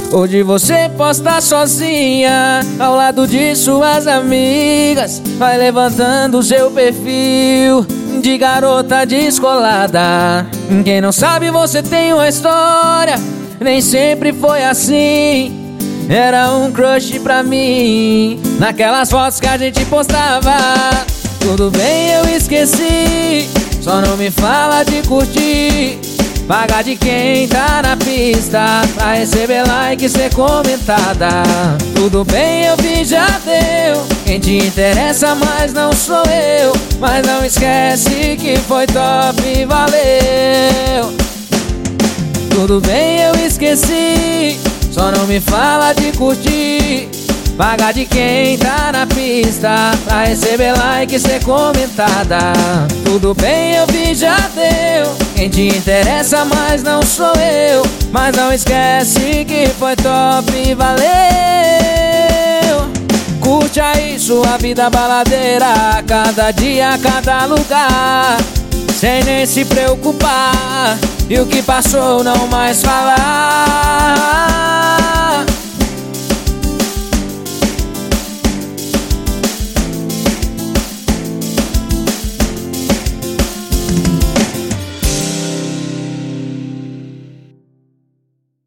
Hoje você posta sozinha ao lado de suas amigas, vai levantando seu perfil de garota descolada. Quem não sabe, você tem uma história, nem sempre foi assim. Era um crush pra mim naquelas fotos que a gente postava. Tudo bem, eu esqueci, só não me fala de curtir. Paga de quem tá na pista pra receber like e ser comentada. Tudo bem, eu vi, já deu. Quem te interessa mais não sou eu. Mas não esquece que foi top e valeu. Tudo bem, eu esqueci, só não me fala de curtir. Paga de quem tá na pista pra receber like e ser comentada. Tudo bem, eu vi, já deu. Quem te interessa mais não sou eu. Mas não esquece que foi top e valeu. Curte aí sua vida baladeira, cada dia, cada lugar, sem nem se preocupar, e o que passou não mais falar.